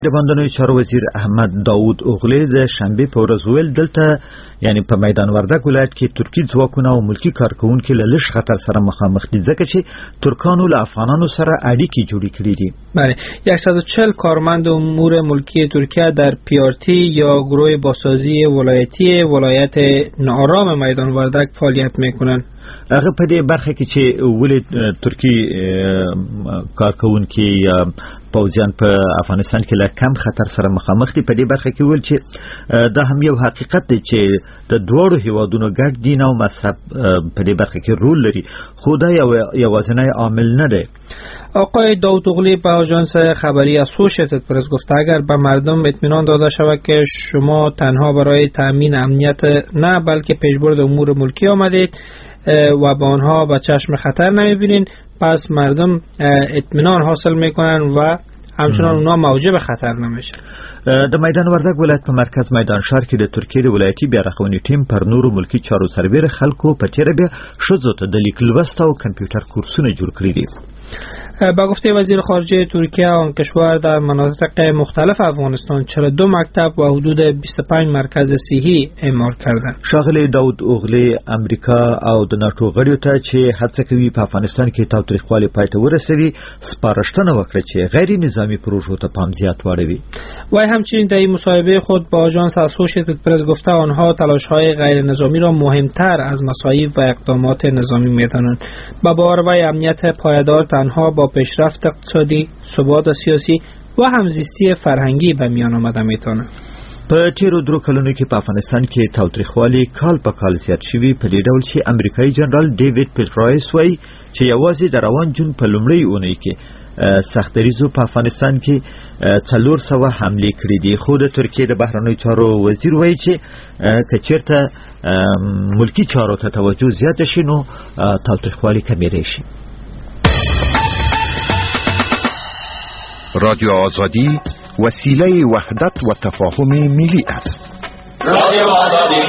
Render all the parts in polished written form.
د بندنوي چارو وزیر احمد داود اوغلی د شنبه په ورځ ویل دلته یعنی په میدان وردګ ولایت کې ترکی ځواکونه او ملکی کارکونکو له لږ خطر سره مخامخ دي ځکه چې ترکانو له افغانانو سره اړیکې جوړې کړې دي. بله 140 کارمند امور ملکی ترکیه در پیارتی یا گروه بازسازی ولایتی ولایت نارام میدان وردګ فعالیت میکنند. هغه په دې برخه کې چې ولې ترکی کارکونکو یا پوځیان په افغانستان کې له کم خطر سره مخامخ دي، په دې برخه کې ویل چې دا هم یو حقیقت دی چې د دوړو هیوادونو ګډ دین او مذهب په دې برخه کې رول لري، خو دا یوازینی عامل نه دی. آقای داود اوغلی به آژانس خبری اسوسییتد پرس گفت اگر به مردم اطمینان داده شود که شما تنها برای تامین امنیت نه بلکه پیشبرد امور ملکی آمدید و با آنها به چشم خطر نمیبینین، پس مردم اطمینان حاصل میکنن و همچنان اونا موجب خطر نمیشن. د میدان وردګ ولایت په مرکز میدان شهر کې د ترکیې د ولایتي بیارغونې ټیم پر نورو ملکی چارو سربېره خلکو په تیره بیا ښځو ته د لیک لوست او کمپیوټر کورسونه جوړ کړي دي. با گفته وزیر خارجه ترکیه آن کشور در مناطق مختلف افغانستان 42 مکتب و حدود 25 مرکز صحی اعمار کردند. ښاغلی داود اوغلی امریکا او د ناتو غړیو ته چې هڅه کوي په افغانستان کې تاوتریخوالي پای ته ورسوي سپارښتنه وکړه چې غیر نظامی پروژو ته پام زیات واړوي. و همچنین در این مصاحبه خود با آژانس اسوسییتد پرس گفته آنها تلاش‌های غیر نظامی را مهمتر از مصائب و اقدامات نظامی می‌دانند. با باور امنیت پایدار تنها با پیشرفت اقتصادی، ثبات سیاسی و همزیستی فرهنگی به میان آمده میتونه. په تیرو درو کلونو کې په افغانستان کې تاوتریخوالي کال په کال زیات شوي، په دې ډول چې امریکایي جنرال ډیوډ پیټرایس وایي چې یوازې د روان جون په لومړۍ اونۍ کې سختدریزو په افغانستان کې 400 حملې کړې دي، خو د ترکیې د بهرنیو چارو وزیر وایي چې که چېرته ملکی چارو ته توجه زیاته شي نو تاوتریخوالي کمیدای شي. رادیو آزادی وسیله وحدت و تفاهم ملی است. رادیو آزادی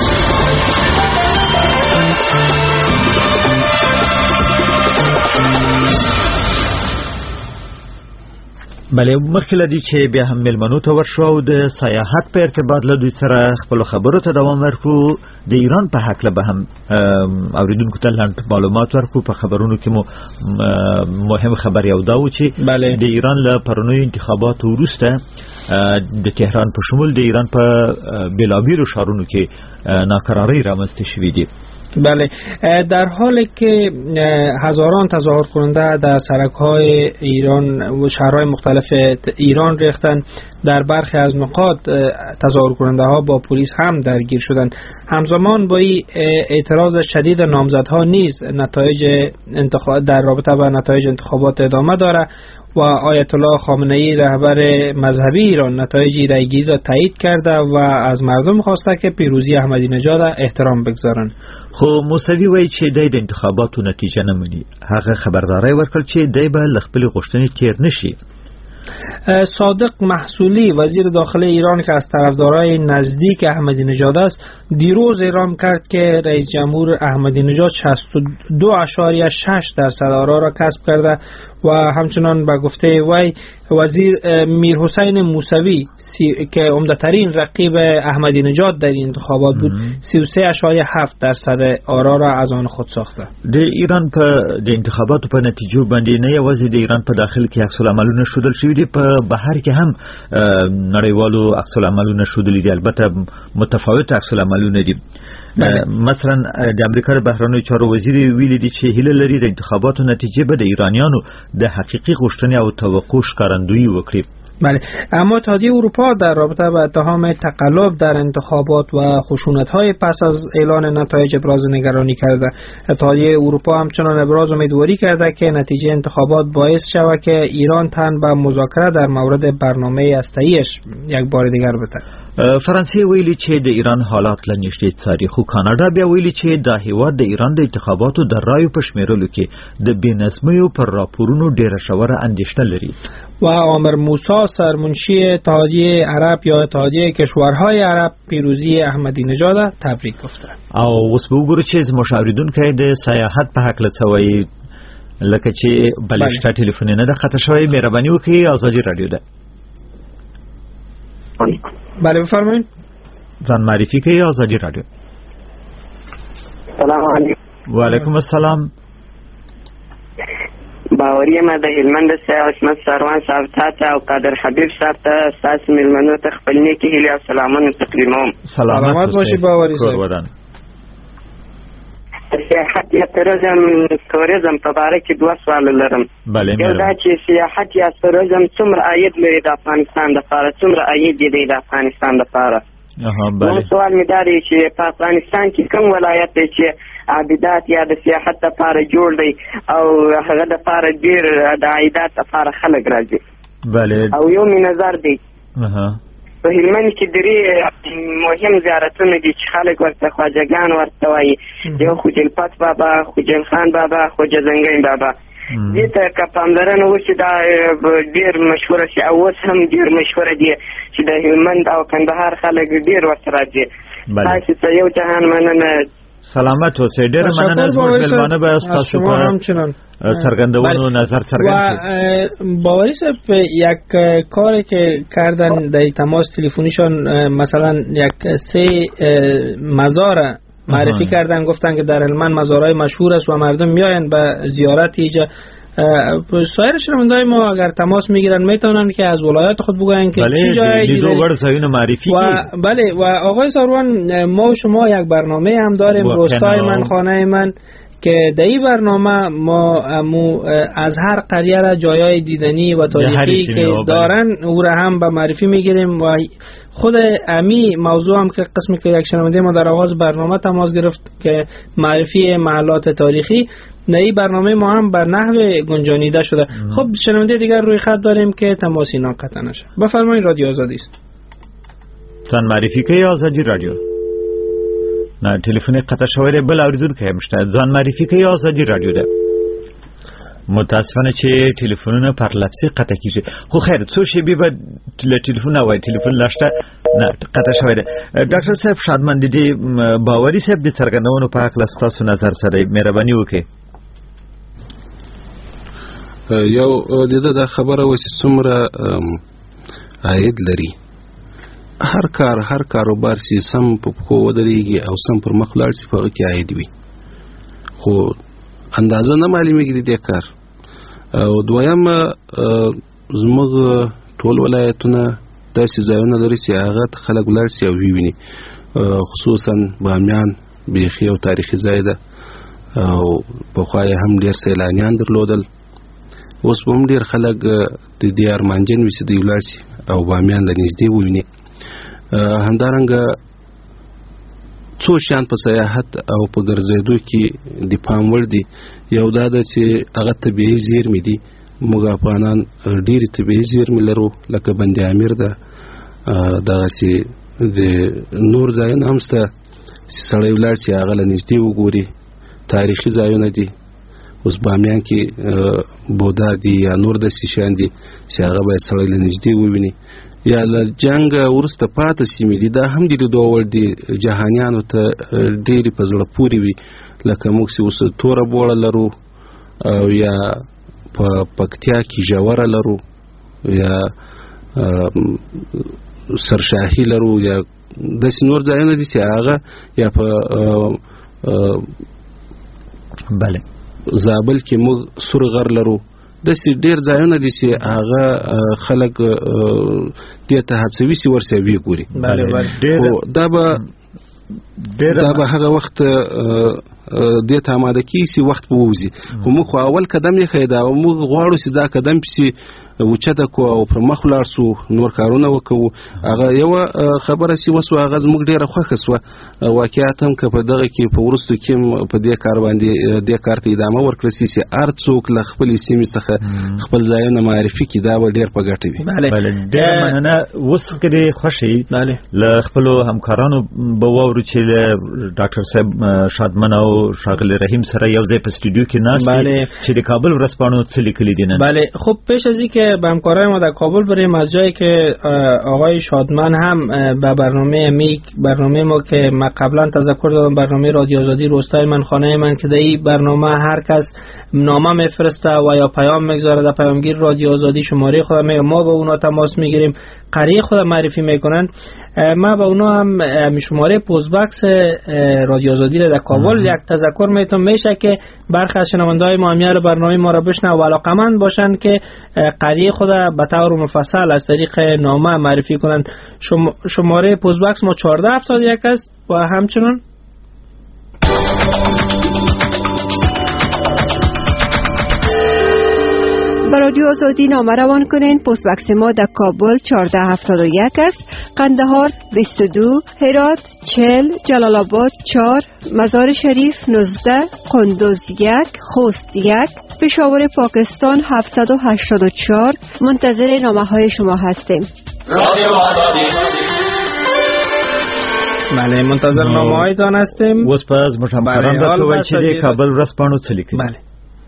بله مخکې لدی چې بیا هم ملمنو ته ورشو او د سیاحت په ارتباط له دوی سره خپل خبرو ته دوام ورکړو. د ایران په حق له به هم اوریدونکو ته لاندې معلومات ورکړو. په خبرونو کې مو مهم خبر یو دا و چې د ایران له پرونیو انتخاباتو وروسته د تهران په شمول د ایران په بیلابیلو ښارونو کې ناکراری رامنځته شوې دي. بله در حالی که هزاران تظاهر کننده در سرک‌های ایران و شهرهای مختلف ایران ریختند، در برخی از نقاط تظاهر کننده ها با پلیس هم درگیر شدند. همزمان با این اعتراض شدید نامزدها نیز نتایج در رابطه با نتایج انتخابات ادامه داره و آیت الله خامنه‌ای رهبر مذهبی ایران نتایج رایگیری را تایید کرده و از مردم خواسته که پیروزی احمدی نژاد احترام بگذارند. خو موسوی وایي چې د انتخاباتو نتیجه نه مني. هغه خبرداری ورکړ چې دی به له خپلې غوښتنې تیر نشي. صادق محصولی وزیر داخله ایران که از طرفدارای نزدیک احمدی نژاد است دیروز اعلام کرد که رئیس جمهور احمدی نژاد 62.6% آرا را کسب کرده و همچنان به گفته وی وزیر میرحسین موسوی که عمده‌ترین رقیب احمدی نژاد در این انتخابات بود 33.7% آرا را از آن خود ساخته. د ایران په د انتخاباتو په نتیجو باندې نه یوازې د ایران په داخل کې عکس العملونه ښودل شوي دي، په بهر کې هم نړیوالو عکس العملونه ښودلي دي، البته متفاوت عکس العملونه دي. مثلا د امریکا د بهرنیو چارو وزیر ویلي دي چې هیله لري د انتخاباتو نتیجه به د ایرانیانو د حقیقي غوښتنې او توقع ښکارندویي وکړي. بله اما اتحادیه اروپا در رابطه با اتهام تقلب در انتخابات و خشونت‌های پس از اعلان نتایج ابراز نگرانی کرده. اتحادیه اروپا همچنان ابراز امیدواری کرده که نتیجه انتخابات باعث شود که ایران تن به مذاکره در مورد برنامه هسته‌ایش یک بار دیگر بده. فرانسې ویلي چې د ایران حالات له نږدې څاري، خو کاناډا بیا ویلي چې د هیواد د ایران د انتخاباتو د رایو په شمیرلو کې د بېنظمیو پر راپورونو ډیره ژوره اندېښنه لري. و عامر موسی سرمنشی اتحادیه عرب یا اتحادیه کشورهای عرب پیروزی احمدی نژاد تبریک گفته. او اوس به وګورو چې زموږ اوریدونکي د سیاحت په حق څه وایي، لکه چې بلشته ټلیفون نه ده خطا شوی. مهرباني وکړئ، ازادي رادیو ده. بله بفرمایید. ځان معرفي کوي آزادی رادیو. سلام علیکم. و علیکم السلام. باوري ما د هلمند سیاه عصمت سروان صاحب ته او قادر حبیب صاحب ته تاسو ملمنو ته خپل نیکی هیلې او سلامونه تقدیموم. سلامت باشی باوري صاحب. سیاحت یا توریزم په باره کې دوه سوال لرم. یو دا چې سیاحت یا توریزم څومره عاید لري د افغانستان لپاره، څومره عاید دی د افغانستان لپاره؟ نو سوال مې دا دی چې په افغانستان کې کوم ولایت دی چې عابدات یا د سیاحت لپاره جوړ دی او هغه لپاره ډیر د عایدات لپاره خلک راځي؟ بله. او یو مې نظر دی په هلمند کې درې مهم زیارتونه دي چې خلک ورته خواجهګان ورته وایي. یو خوجلپت بابا، خوجل خان بابا، خوجه زنګین بابا. دې ته که پاملرنه وشي دا ډېر مشهوره شي او اوس هم ډېر مشهوره دي چې د هلمند او کندهار خلک ډېر ورته راځي. تاسو ته یو جهان مننه. سلامت اوسئ. ډېره مننه. زموږ میلمانه به ستاسو په څرګندونو نظر څرګند کړي. باوری صاحب یک کاری که کردن در تماس تلفنیشان مثلا یک 3 مزار معرفی کردن، گفتن که در هلمند مزارهای مشهور است و مردم میاین به زیارت اینجا. سایر شنونده‌های ما اگر تماس میگیرن میتونن که از ولایت خود بگوین که چه جایی دیده معرفی و بله. و آقای سروان ما و شما یک برنامه هم داریم روستای من خانه من که در این برنامه ما از هر قریه را جایای دیدنی و تاریخی که دارن او را هم به معرفی میگیریم و خود امی موضوع هم که قسمی که یک شنونده ما در آغاز برنامه تماس گرفت که معرفی محلات تاریخی، نئی برنامه ما هم بر نحو گنجانیده شده. خب شنونده دیگر روی خط داریم که تماسی ناقطع نشه. بفرمایید. رادیو آزادی است. تان معرفی کوي آزادی رادیو. نه تلفن قطع شوی بل اوریدونکو هم شته. ځان معرفي کوي آزادی رادیو ده. متاسفانه چې تلفنونه پر لفظي قطع کیږي. خو خیر څو شی به تلفن وای تلفن لاشته نه قطع شوی ده. ډاکټر صاحب شادمن دي باوري صاحب د څرګندونو په حق لستاسو نظر سره مهرباني وکړئ. یو د خبره وسی څومره عاید لري. هر کاروبار سي سم په خو ودرېږي او سم پر مخ لاړ سي په کې عاید وي، خو اندازه نه معلومیږي د کار. او دویم زموږ ټول ولایتونه داسې ځایونه لري چې هغه خلک لاړ سي او ویني، خصوصا بامیان بیخي او تاریخي ځای ده او په خوای هم ډیر سیلانیان درلودل. اوس هم ډیر خلک د دې ارمانجن وسې دی لاړ سي او بامیان د نږدې ویني. همدارنګه څو شان په سیاحت او په ګرځېدو کې د پام وړ دي. یو دا ده چې هغه طبیعي زیرمې دي. موږ افغانان ډېرې طبیعي زیرمې لرو لکه بند امیر ده، دغسې د نور ځایونه هم شته چې سړی ولاړ شي هغه له نږدې وګوري. تاریخي ځایونه دي. اوس بامیان کې بودا دي یا نور داسې شیان دي چې هغه باید سړی له نږدې وویني. یا له جنګ وروسته پاتې سیمې دي، دا هم د لیدو وړ دي. جهانیانو ته ډېرې په زړه پورې وي، لکه موږ چې اوس توره بوړه لرو او یا په پکتیا کې ژوره لرو یا سرشاهي لرو یا داسې نور ځایونه دي چې هغه یا په بله زابل کې موږ سور غر لرو. داسې ډېر ځایونه دي چې هغه خلک دې ته هڅوي چې ورسې وګوري. دا به هغه وخت دې ته آماده کېږي چې وخت به ووځي. خو موږ خو اول قدم یې ښیي دا موږ غواړو چې دا قدم پسې اوچته کو او پر مخ ولاړ سو، نور کارونه وکړو. هغه یوه خبره چې وسوه هغه زموږ ډېره خوښه سوه. واقعیت هم که په دغه کې په وروستو کې په دې کار باندې دې کار ته ادامه ورکړه سي چې هر څوک له خپلې سیمې څخه خپل ځایونه معرفي کړي، دا به ډېر په ګټه وي. ډېره مننه. اوس که دې خوښ یي له خپلو همکارانو به واورو چې له ډاکټر صاحب شادمن او ښاغلي رحیم سره یو ځای په استودیو کې ناست دي چې د کابل ورځپاڼو څه لیکلي دي نن. بله خب پیش از اینکه به همکارای ما در کابل بریم، از جایی که آقای شادمن هم به برنامه ما که من قبلا تذکر دادم، برنامه رادیو آزادی روستای من خانه من، که در این برنامه هر کس نامه میفرسته و یا پیام میگذاره در پیامگیر رادیو آزادی، شماره خود میگه، ما به اونا تماس میگیریم، قریه خود معرفی میکنن. ما به اونا هم شماره پستبکس رادیو آزادی در کابل یک تذکر میتونم میشه که برخی از شنونده‌های ما همیار برنامه ما را بشنون و علاقمند باشن که قریه خود به طور مفصل از طریق نامه معرفی کنن. شماره پستبکس ما 1471 است و همچنین با رادیو آزادی نامه روان کنین. پستبکس ما در کابل 1471 است، قندهار 22، هرات 40، جلال آباد 4، مزار شریف 19، قندوز 1، خوست 1، پشاور پاکستان 784. منتظر نامه های شما هستیم. رادیو آزادی. بله، منتظر نامه هایتان هستیم. اوس پس مشامخران د توای چې د کابل ورځپاڼو څه لیکي. بله.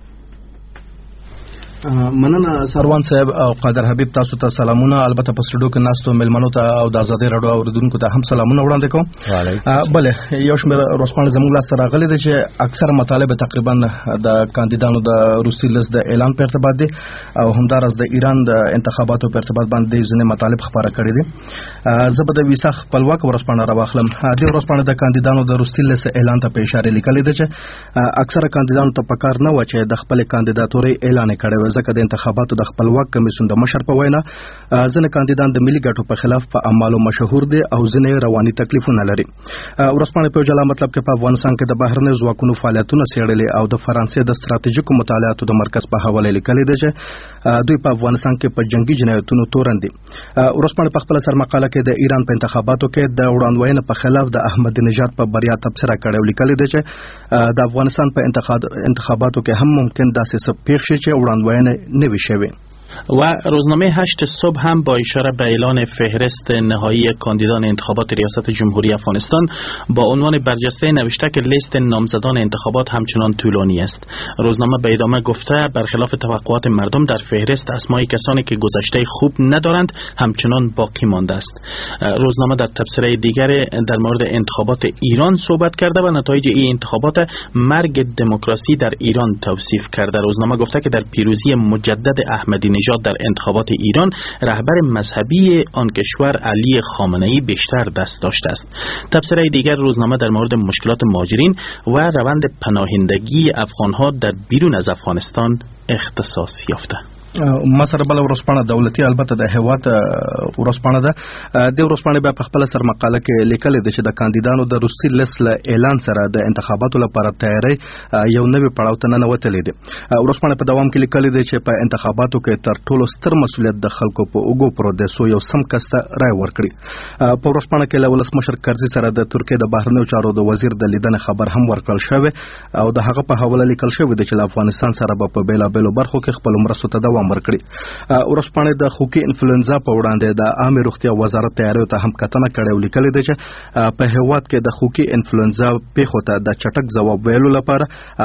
مننه سروان صاحب او قادر حبیب، تاسو ته سلامونه. البته په سټوډیو کې ناستو ملمنو ته او د آزادۍ راډیو اوریدونکو ته هم سلامونه وړاندې کوم. بله، یو شمېر ورځپاڼې زموږ لاسته راغلي دي چې اکثره مطالب تقریبا د کاندیدانو د روسي لیست د اعلان په ارتباط دي او همدارس د ایران د انتخاباتو په ارتباط باندې ځینې مطالب خبره کړي دي. زه به د ویسا خپلواک ورځپاڼه راواخلم. د ورځپاڼې د کاندیدانو د روسي لیست اعلان ته په اشاره لیکلي ده چې اکثره کاندیدانو ته پکار نه و چې د خپل کاندیداتوري اعلان کړي، ځکه د انتخاباتو د خپلواک کمیسیون د مشر په وینا ځینې کاندیدان د ملي ګټو په خلاف په اعمالو مشهور دي او ځینې رواني تکلیفونه لري. ورځپاڼې په جلا مطلب کې په افغانستان کې د بهرنۍ ځواکونو فعالیتونه څېړلي او د فرانسې د ستراتیژیکو مطالعاتو د مرکز په حواله لیکلي ده چې دوی په افغانستان کې په جنگي جنایتونو تورن دي. ورځپاڼې په خپل سرمقاله کې د ایران په انتخاباتو کې د وړاندوینې په خلاف د احمدی نژاد په بریا تبصره کړې او لیکلي ده چې د افغانستان په انتخاباتو کې هم ممکن داسې څه پیښ شي چې وړاندوینه نوی شوی. و روزنامه 8 صبح هم با اشاره به اعلان فهرست نهایی کاندیدان انتخابات ریاست جمهوری افغانستان با عنوان برجسته نوشته که لیست نامزدان انتخابات همچنان طولانی است. روزنامه به ادامه گفته برخلاف توقعات مردم در فهرست اسمای کسانی که گذشته خوب ندارند همچنان باقی مانده است. روزنامه در تبصره دیگر در مورد انتخابات ایران صحبت کرده و نتایج این انتخابات مرگ دموکراسی در ایران توصیف کرده. روزنامه گفته که در پیروزی مجدد احمدی نژاد در انتخابات ایران رهبر مذهبی آن کشور علی خامنه‌ای بیشتر دست داشته است. تبصره دیگر روزنامه در مورد مشکلات مهاجرین و روند پناهندگی افغانها در بیرون از افغانستان اختصاص یافته. مسره بل ورځپاڼه دولتي البته د هیواد ورځپاڼه ده. د ورځپاڼې په خپل سرمقاله کې لیکلي ده چې د کاندیدانو د روسي لیست له اعلان سره د انتخاباتو لپاره تیاری یو نوی پړاو ته ننوتلی دی. ورځپاڼه په دوام کې لیکلي ده چې په انتخاباتو کې تر ټولو ستر مسؤلیت د خلکو په اوږو پروت دی څو یو سم کس ته رای ورکړي. په ورځپاڼه کې له ولسمشر کرزي سره د ترکیې د بهرنیو چارو د وزیر د لیدنې خبر هم ورکړل شوی او د هغه په حواله لیکل شوی دی چې له افغانستان سره په بیلابیلو برخو کې خپل مرستو ته دوام ورکړي. ورځپاڼې د خوکي انفلوئنزا په وړاندې د عامه روغتیا وزارت تیاریو ته هم کتنه کړې او لیکلي ده چې په هیواد کې د خوکي انفلوئنزا پیښو ته د چټک ځواب ویلو لپاره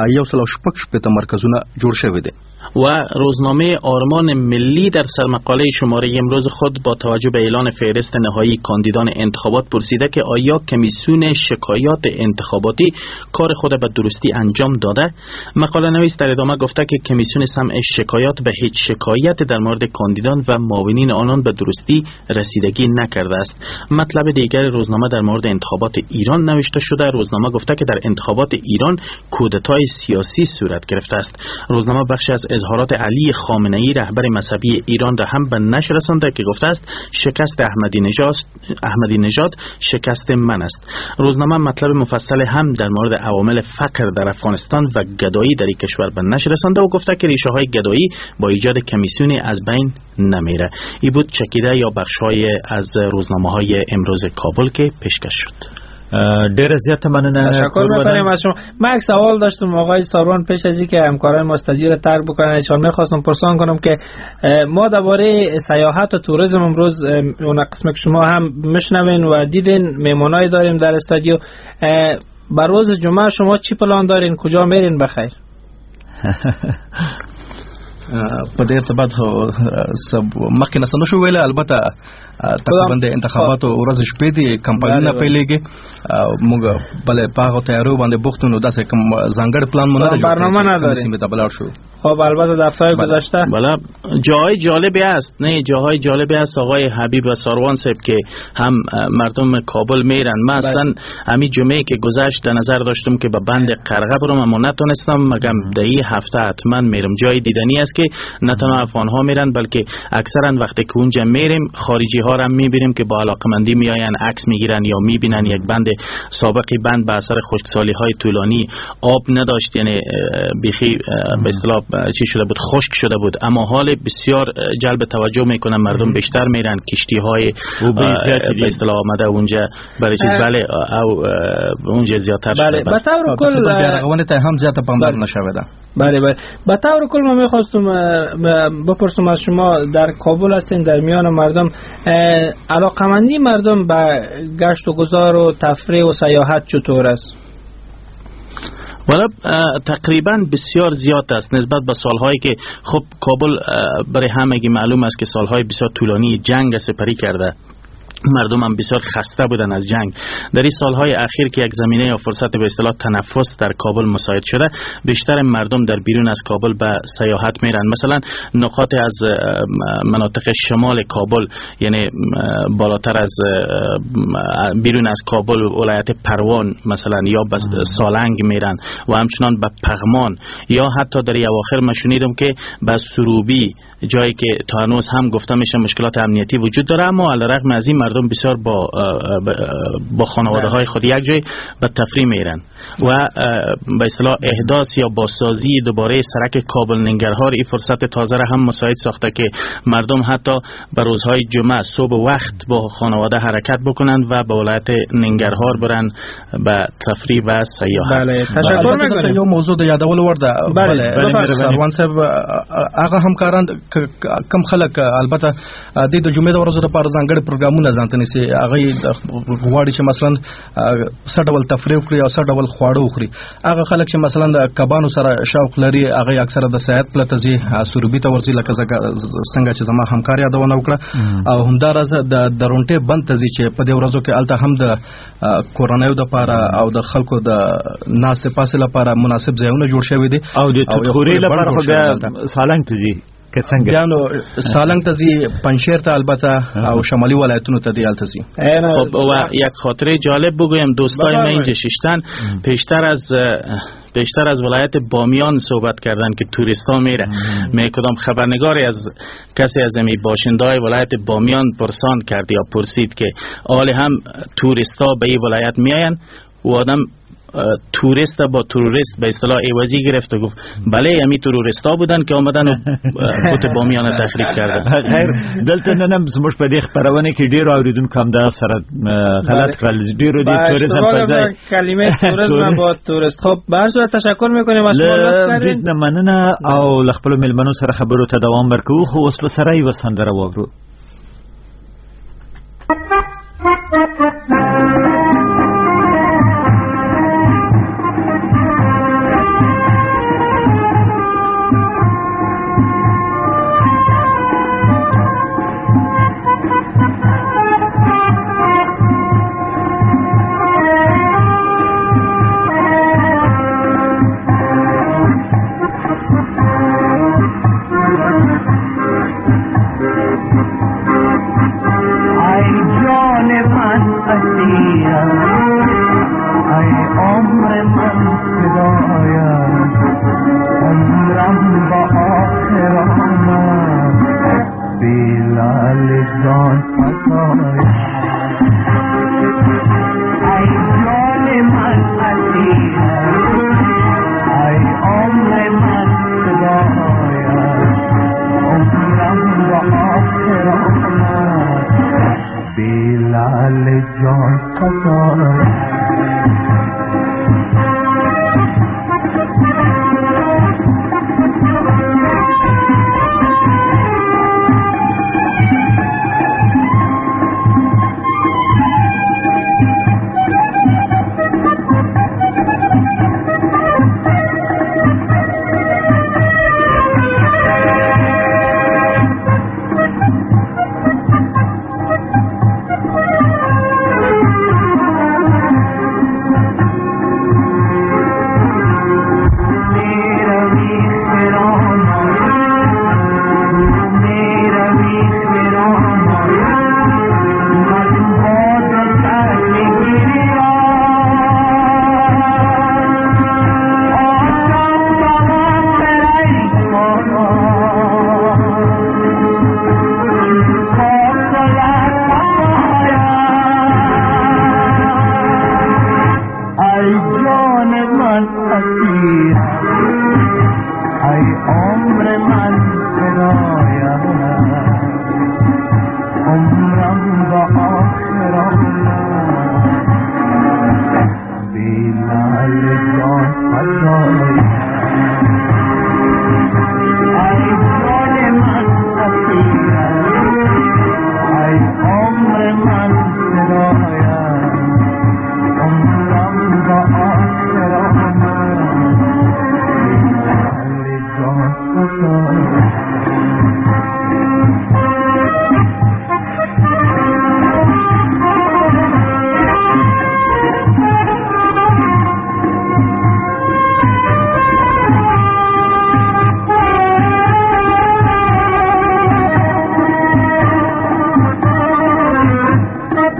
116 مرکزونه جوړ شوي دي. و روزنامه آرمان ملی در سرمقاله شماره امروز خود با توجه به اعلان فهرست نهایی کاندیدان انتخابات پرسیده که آیا کمیسیون شکایات انتخاباتی کار خود به درستی انجام داده؟ مقاله نویس در ادامه گفته که کمیسیون سمع شکایات به هیچ شکایت در مورد کاندیدان و معاونین آنان به درستی رسیدگی نکرده است. مطلب دیگر روزنامه در مورد انتخابات ایران نوشته شده. روزنامه گفته که در انتخابات ایران کودتای سیاسی صورت گرفته است. روزنامه بخش از اظهارات علی خامنه‌ای رهبر مذهبی ایران را هم به نشر رسانده که گفته است شکست احمدی نژاد شکست من است. روزنامه مطلب مفصل هم در مورد عوامل فقر در افغانستان و گدایی در این کشور به نشر رسانده و گفته که ریشه های گدایی با ایجاد کمیسیونی از بین نمیره. این بود چکیده یا بخش‌های از روزنامه‌های امروز کابل که پیشکش شد. ډیره زیاته مننه. تشکر می‌کنم از شما. من یک سوال داشتم آقای ساروان پیش از اینکه همکارای ما استودیو رو ترک بکنن چون می‌خواستم پرسان کنم که ما درباره سیاحت و توریسم امروز اون قسمت شما هم میشنوین و دیدین مهمونای داریم در استودیو. بر روز جمعه شما چی پلان دارین؟ کجا میرین بخیر؟ په دې ارتباط مخکې نه شو ویل. البته تقریبا د انتخاباتو ورځ شپې دي کمپاینونه پیلېږي موږ بل پاغه تیارو باندې بوختونو داسې کوم ځانګړی پلان مونږ نه برنامه نداریم سیمه ته بلار شو. خب البته در هفته گذشته بله جای جالبی است، نه جاهای جالبی است آقای حبیب و ساروان صاحب که هم مردم کابل میرن. من اصلا همین جمعه که گذشت در نظر داشتم که به بند قرغه برم اما نتونستم، مگم در این هفته حتما میرم. جای دیدنی است که نه تنها افغان ها میرن بلکه اکثرا وقتی که اونجا میریم خارجی ها را میبینیم که با علاقمندی میآین عکس میگیرن یا میبینن یک بند سابقی بند به اثر خشکسالی های طولانی آب نداشت، یعنی بیخی به اصطلاح چی شده بود، خشک شده بود، اما حال بسیار جلب توجه میکنن، مردم بیشتر میرن، کشتی های به اصطلاح آمده اونجا برای چیز بله او اونجا زیادتر شده. بله به طور کل بیارغوانی تا هم زیاد پامدار نشوده. بله به طور کل من میخواستم بپرسم از شما، در کابل هستین، در میان مردم علاقمندی مردم به گشت و گذار و تفریح و سیاحت چطور است؟ والا تقریبا بسیار زیاد است نسبت به سالهایی که خب کابل برای همگی معلوم است که سالهای بسیار طولانی جنگ سپری کرده، مردم هم بسیار خسته بودن از جنگ. در این سالهای اخیر که یک زمینه یا فرصت به اصطلاح تنفس در کابل مساعد شده، بیشتر مردم در بیرون از کابل به سیاحت میرن. مثلا نقاط از مناطق شمال کابل، یعنی بالاتر از بیرون از کابل ولایت پروان مثلا یا به سالنگ میرن و همچنان به پغمان، یا حتی در اواخر من شنیدم که به سروبی، جایی که تا هنوز هم گفته میشه مشکلات امنیتی وجود داره، اما علیرغم از این مردم بسیار با خانواده های خود یک جای به تفریح میرن و به اصطلاح احداث یا بازسازی دوباره سرک کابل ننگرهار این فرصت تازه را هم مساعد ساخته که مردم حتی به روزهای جمعه صبح وقت با خانواده حرکت بکنن و به ولایت ننگرهار برن به تفریح و سیاحت. بله تشکر میکنم. یو موضوع د یادول ورده. بله سروان صاحب هغه همکاران کم خلک البته د جمعې د ورځو لپاره ځانګړي پروګرامونه ځانته نيسي، هغه غواړي چې مثلا څه ډول تفریح وکړي او څه ډول خواړه وخوري. هغه خلک چې مثلا د کبانو سره شوق لري هغه اکثره د سیاحت پلته ځي، سروبي ته ورځي، لکه څنګه چې زما همکار یادونه وکړه، او همدارز د درونټه بند ته ځي چې په دې ورځو کې الته هم د کورونایو د لپاره او د خلکو د ناست پاسه لپاره مناسب ځایونه جوړ شوي دي او د تخوري لپاره خو سالنګ ته ځي بیانو سالنگ تزی پنشیر تا البته او شمالی ولایتونو تا دیال تزی. خب و یک خاطره جالب بگویم، دوستای من اینجا ششتن پیشتر از ولایت بامیان صحبت کردن که توریستا میره. می کدام خبرنگاری از کسی از امی باشندهای ولایت بامیان پرسان کرد یا پرسید که آل هم توریستا به این ولایت میاین و آدم توریست با تروریست به اصطلاح ایوازی گرفت و گفت بله همی تروریستا بودن که آمدن و بوت بامیان تخریب کردن. خیر دلته نن زموږ په دې خبرونه کې ډیر اوریدونکو هم دا سره غلط کړل، ډیرو دې توریزم په ځای کلمه توریسم با تورست. خب برزو تشکر میکنیم از شما لطف مننه او خپل ملمنو سره خبرو ته دوام ورکو. خو اوس په سره یو سندره واورو.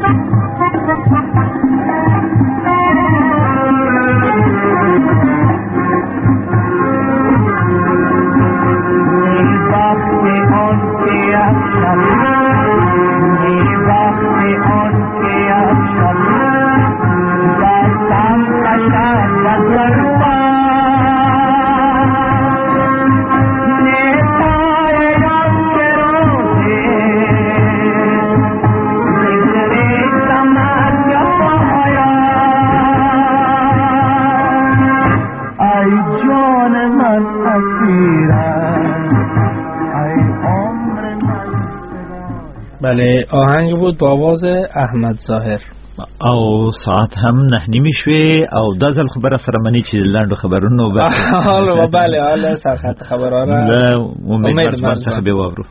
بله آهنگ بود با آواز احمد ظاهر او ساعت هم 9:30 شوی او دازل خبر سره منی چې لاندو خبرونو حالا بله سرخط خبرها را امید څخه به وورو.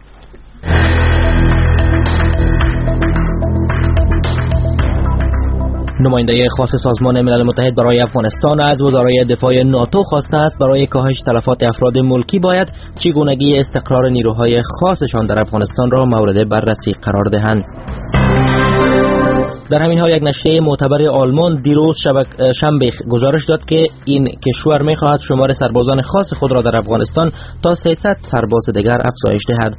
نماینده خاص سازمان ملل متحد برای افغانستان از وزرای دفاع ناتو خواسته است برای کاهش تلفات افراد ملکی باید چگونگی استقرار نیروهای خاصشان در افغانستان را مورد بررسی قرار دهند. در همین حال یک نشریه معتبر آلمان دیروز شنبه گزارش داد که این کشور می‌خواهد شمار سربازان خاص خود را در افغانستان تا 300 سرباز دیگر افزایش دهد.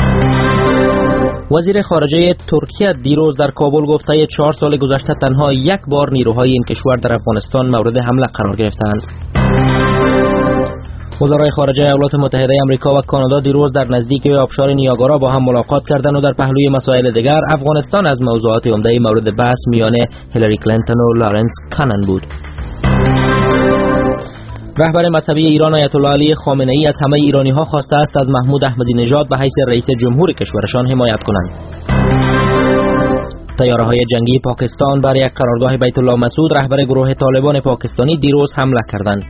وزیر خارجه ترکیه دیروز در کابل گفت طی 4 سال گذشته تنها یک بار نیروهای این کشور در افغانستان مورد حمله قرار گرفتند. وزرای خارجه ایالات متحده آمریکا و کانادا دیروز در نزدیک آبشار نیاگارا با هم ملاقات کردند و در پهلوی مسائل دیگر افغانستان از موضوعات عمده مورد بحث میان هیلاری کلینتون و لارنس کانن بود. رهبر مذهبی ایران آیت الله علی خامنه ای از همه ایرانی ها خواسته است از محمود احمدی نژاد به حیث رئیس جمهور کشورشان حمایت کنند. طیاره‌های جنگی پاکستان بر یک قرارگاه بیت الله مسعود رهبر گروه طالبان پاکستانی دیروز حمله کردند.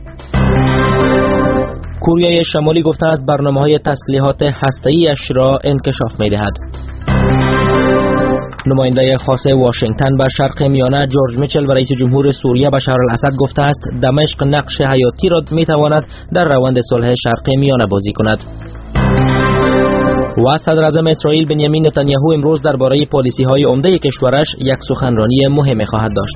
کره شمالی گفته است برنامه‌های تسلیحات هسته‌ای‌اش را انکشاف می‌دهد. نماینده خاص واشنگتن به شرق میانه جورج میچل و رئیس جمهور سوریه بشار الاسد گفته است دمشق نقش حیاتی را میتواند در روند صلح شرق میانه بازی کند. و صدر اعظم اسرائیل بنیامین نتانیاهو امروز درباره پالیسی‌های عمده کشورش یک سخنرانی مهم خواهد داشت.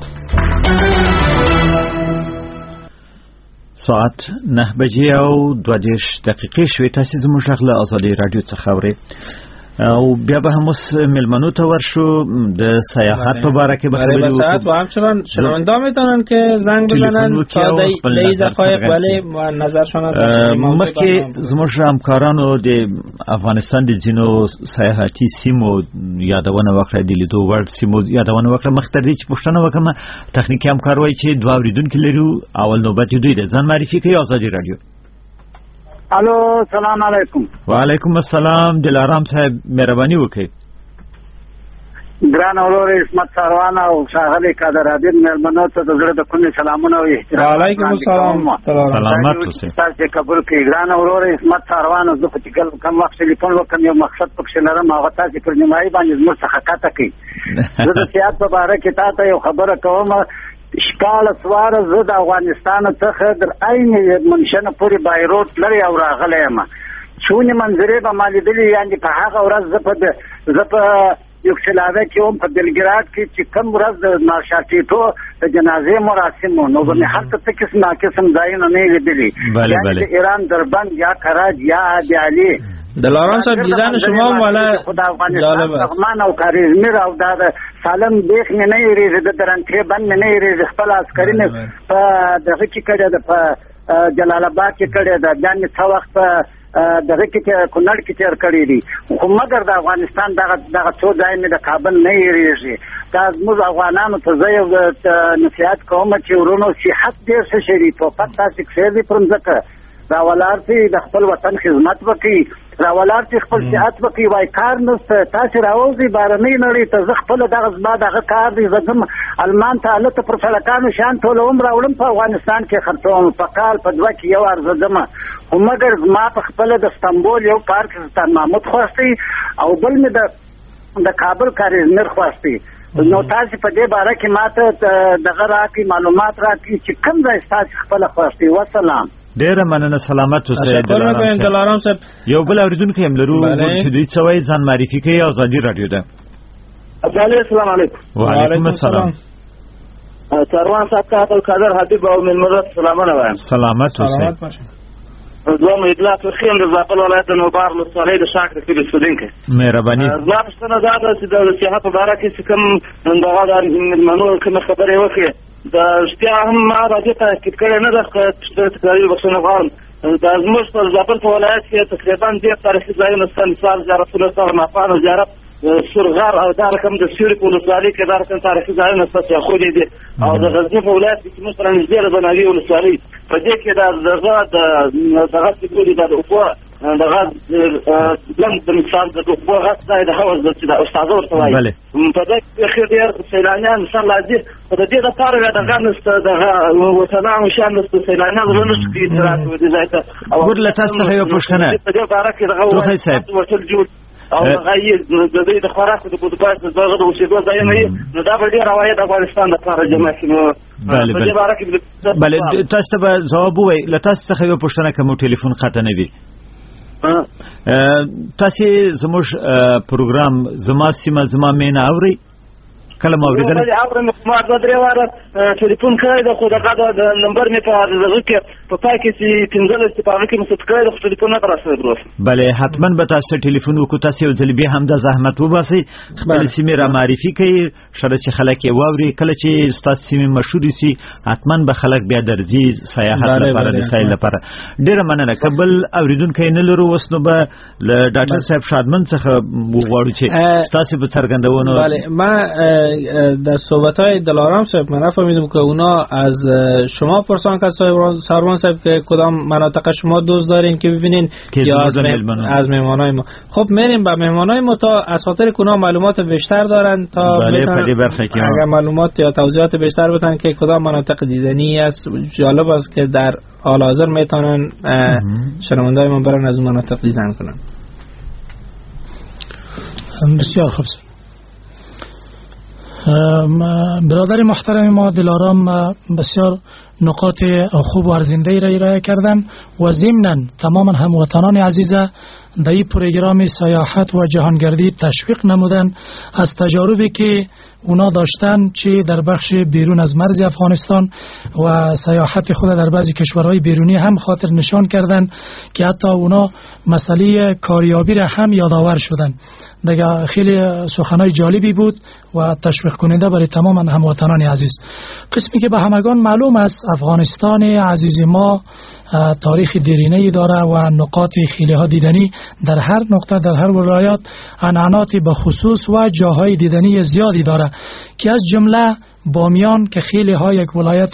ساعت 9 او 20 دقیقې شوې. تاسو زموږ غږ له ازادي رادیو څخه اورئ او بیا به هم اوس ملمنو ته ورشو د سیاحت په باره کې به خبرې وکړو. همچنان شنوندا میتونن که زنگ بزنن تا د دقایق ولی نظرشان مخکې زموږ همکارانو د افغانستان د ځینو سیاحتي سیمو یادونه وکړه، د لیدو وړ سیمو یادونه وکړه. مخکې دې چې پوښتنه وکړم تخنیکي همکار وایي چې دوه اوریدونکي لرو. اول نوبت دوی ده. ځان معرفي کوي ازادي رادیو. الو سلام علیکم. وعلیکم السلام. دلارام صاحب مهرباني وکړئ. ګران اورور عصمت سروان او شاغلی قادر عبید مېلمنو ته د زړه د کومې سلامونه او احترام. وعلیکم السلام. سلامات اوسئ. تاسو قبول کړئ. ګران اورور عصمت سروان زه په کوم وخت ټلیفون وکم یو مقصد پکې لرم هغه تاسو پر نیمایي باندې زموږ څخه کاته کوي. زه د سیاست په اړه کې تاسو یو خبره کوم. شکال سوار زه د افغانستان څخه در عین منشن پوری بایروت لري او راغلی یم. چونې منظرې به ما لیدلې، یعنې په هغه ورځ زه په یوګسلاویا کې وم په بلګراد کې چې کوم ورځ د مارشال ټیټو د جنازې مراسم و، نو به مې هلته څه قسم ناقسم ځایونه نه لیدلي، یعنې د ایران دربند یا کراج یا علی. دلارام صاحب دیدن شما والا جالب است. من او کاریزمیر او دا سالم دیخ نه یریږي د درنټې بند نه یریږي. خپل عسکري نه په دغه کې کړه د په جلال آباد کې کړه د ځان څو وخت دغه کې کونړ کې تیر کړی دي، خو مګر د افغانستان دغه څو ځای نه د کابل نه یریږي. دا زموږ افغانانو ته زه یو نصیحت کوم چې ورونو صحت ډېر ښه شي، توپک تاسې کښېږدئ پر مځکه، راولار چې د خپل وطن خدمت وکړي، راولار چې خپل صحت وکړي. وای کار نشته، تاسې راوځئ بهرنۍ نړۍ ته. زه خپله زما دغه کار دی، زه ځم المان ته هلته پر سړکانو شیان ټولوم راوړم، په افغانستان کې خرڅوم، په کال په 2 کې یو ارزه ځم. خو مګر زما په خپله د استانبول یو پارک سلطان محمود خواستی او بل مې د کابل کاریزمیر خواستی. نو تاسو په دې باره کې ماته دغه راکړي معلومات راکړي چې کوم ځای تاسو خپله خواستی. وسلام. ډیره مننه. سلامت اوسئ دلارام صاحب. یو بل اوریدونکي هم لرو چې دوی څه وایي. ځان معرفي کوي. ازادي رادیو ده. السلام علیکم. وعلیکم السلام. سروان صاحب ته عبدالقادر حبیب او ملمرات سلامونه وایم. سلامت اوسئ. دوم اطلاعات ورخیم د زابل ولایت د نوبار ولسوالۍ د شاک د کلي اوسېدونکی. مهرباني. زما پوښتنه دا ده چې د سیاحت په باره کې چې کوم دغه د مېلمنو کومه خبرې وکړې د رښتیا هم ما راځي تاکید کړی نه ده چې تکراري بخښنه غواړم. دا زموږ په زابل په ولایت کې تقریبا ډېر تاریخي ځایونه شته، مثال زیارتونه شته، ماپان زیارت، سورغر او دا رقم د سیوري په ولسوالۍ کې دا رقم تاریخي ځایونه شته چې ښودي دي. او د غزني په ولایت کې چې موږ سره نږدې ده بناوي ولسوالۍ، په دې کې دا دغه چې ګوري دا د اوبو دغه د مثال د اوبو غټ ځای د حوض چې د استاده ورته وایي، په دې کې ډېر سیلانیان مثال راځي. خو د دې دپاره بیا دغه نشته، دغه وطنانو شیان نشته، سیلانیان زړه نشي کړي چې راتلو دې ځای ته. ګور له تاسو څخه یوه پوښتنه په دې باره کې دغه وټل جوړ او هغه یې د دوی د خوراکو د بودیجې د دغه د اوسېدو ځایونه یې نو دا به ډېر عواید افغانستان لپاره جمع شي. نو په دې باره کې بله تاسو ته به ځواب ووایي. له تاسو څخه یو پوښتنه که مو ټلیفون قطع نه وي، تاسې زموږ پروګرام زما سیمه زما مینه اورئ؟ کله مو اورېدلی؟ اورم، ما دوه درې واره ټلیفون کړی ده، خو دغه د نمبر مې په دغه کې په پای کې چې 15 چې په هغه کې مې ثبت کړی ده، خو ټلیفون نه راسره دروس. بله حتما به تاسو ټلیفون وکړو. تاسو یو ځل بیا هم د زحمت وباسئ، خپلې سیمې را معرفي کوئ، شاید چې خلک یې واوري. کله چې ستاسو سیمې مشهورې سي حتما به خلک بیا درځي سیاحت لپاره، د سیل لپاره. ډېره مننه. که بل اورېدونکی نه لرو اوس نو به له ډاکټر صاحب شادمن څخه وغواړو چې ستاسو په څرګندونو. بله ما در صحبت‌های دلارام صاحب من نفهمیدم که اونا از شما پرسان که سروان صاحب که کدام مناطق شما دوست دارین که ببینین یا از مهمانای ما. خب میریم با مهمانای ما تا از خاطر که اونا معلومات بیشتر دارن تا اگر معلومات یا توضیحات بیشتر بدن که کدام مناطق دیدنی است. جالب است که در حال حاضر میتونن شنونده‌های ما برن از اون مناطق دیدن کنن. بسیار خوب. برادر محترم ما دلارام بسیار نقاط خوب و ارزنده را ارائه کردن و ضمناً تماما هموطنان عزیز در این پروگرام سیاحت و جهانگردی تشویق نمودن از تجاربی که اونا داشتن، چه در بخش بیرون از مرز افغانستان و سیاحت خود در بعضی کشورهای بیرونی هم خاطر نشان کردن که حتی اونا مسئله کاریابی را هم یادآور شدن. دیگه خیلی سخنای جالبی بود و تشویق کننده برای تمام هموطنان عزیز. قسمی که به همگان معلوم است افغانستان عزیز ما تاریخ دیرینه‌ای داره و نقاط خیلی ها دیدنی در هر نقطه در هر ولایت عنعنات به خصوص و جاهای دیدنی زیادی داره که از جمله بامیان که خیلی ها یک ولایت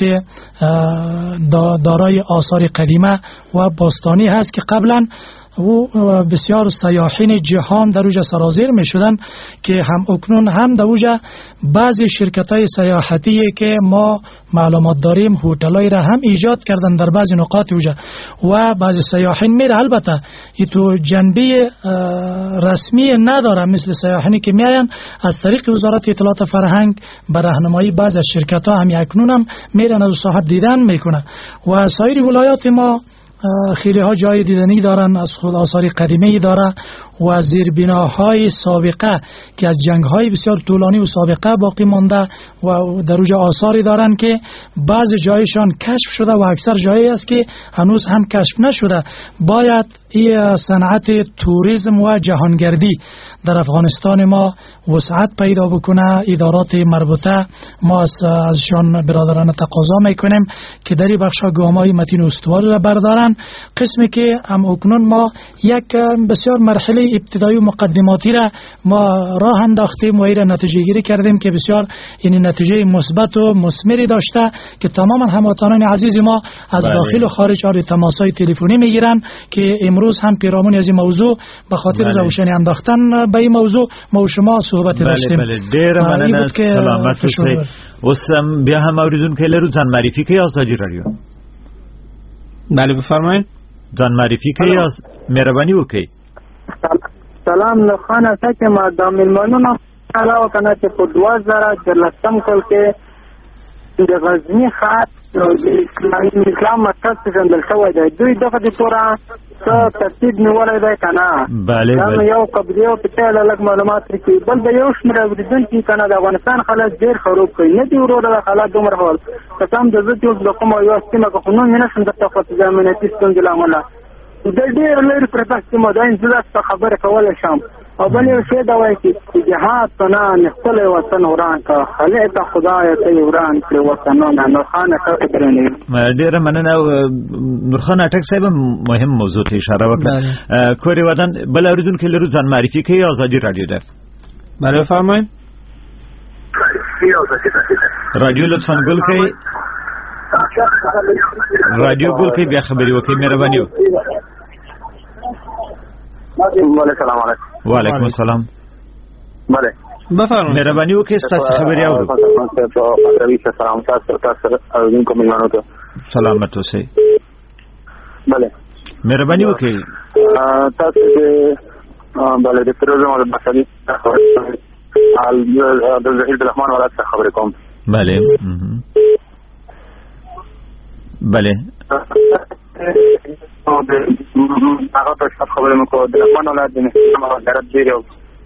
دارای آثار قدیمه و باستانی هست که قبلا و بسیار سیاحین جهان در اوجه سرازیر می شدن که هم اکنون هم در اوجه بعضی شرکت های سیاحتی که ما معلومات داریم هتل‌هایی را هم ایجاد کردن در بعضی نقاط اوجه و بعضی سیاحین میره. البته این تو جنبه رسمی نداره مثل سیاحینی که میاین از طریق وزارت اطلاعات فرهنگ به راهنمایی بعضی از شرکت ها هم اکنون هم میرن از ساحت دیدن میکنه و سایر ولایات ما خیلی ها جای دیدنی دارن، از خود آثار قدیمی داره و زیربناهای سابقه که از جنگ‌های بسیار طولانی و سابقه باقی مانده و در اوج آثاری دارن که بعض جایشان کشف شده و اکثر جایی است که هنوز هم کشف نشده. باید این صنعت توریسم و جهانگردی در افغانستان ما وسعت پیدا بکنه. ادارات مربوطه ما ازشان برادران تقاضا میکنیم که در این بخش‌ها گام‌های متین و استوار را بردارن. قسمی که هم اکنون ما یک بسیار مرحله ابتدایی و مقدماتی را ما راه انداختیم و این نتیجه گیری کردیم که بسیار این نتیجه مثبت و مثمری داشته که تمام هموطنان عزیز ما از داخل و خارج آن تماس‌های تلفنی میگیرن که امروز هم پیرامون از این موضوع به خاطر روشنی انداختن به این موضوع ما و شما صحبت داشتیم. بله ډیر مننه. سلامت اوسئ. اوس بیا هم اوریدونکو لرو ځان معرفي کوي آزادی رادیو. بله بفرمایید. ځان معرفي کوي مهرباني وکړئ. سلام نو خان است که ما د ملمنونو علاوه کنه چې په 2014 کال کې د غزنی خاص اسلام مرکز پیژندل شوی دی. دوی دغه د پوره څه ترتیب نیولی دی که نه؟ دا نو یو قبضې او پټیله لږ معلومات راکړي. بل د یو شمېر اورېدونکي که نه د افغانستان خلک ډېر خروب کوي. نه دي وروره د حالات دومره حال قسم د زه چې اوس د کومه یوه سیمه که خو نوم یې نه شم درته خو د امنیتي ستونزې له امله د ډېر لرې پرته سیمه ده زه داسې خبره کولی شم. او بل یو شی دا وایي چې جهاد ته نه خپلی وطن وران که خلع ته خدایه ته یې وران کړې وطنونه. نورخان اټک درنوي. ډېره مننه. نورخان اټک صاحب مهم موضوع ته اشاره وکړه. کور وطن بل اورېدونکی لرو ځان معرفي کوي. آزادي راډیو ده. بله بفرمایید. راډیو لطفا ګل کوي. راډیو ګل کوي بیا خبرې وکړئ مهرباني وکړئ. سلام علیکم. وعلیکم السلام. بله بفرمایئ. مهرباني وکړئ ستاسو خبرې اورو. سلام تاسو اورونکو مېلمنو ته سلامت اوسئ. بله مهرباني وکړئ. تاسو بله د تروریزم او د بشري د ظهیر الرحمن ولایت څخه خبرې کوم. بله بله هغه په څه خبرې مو کوو د الرحمن ولایت د وزارت ډېر یو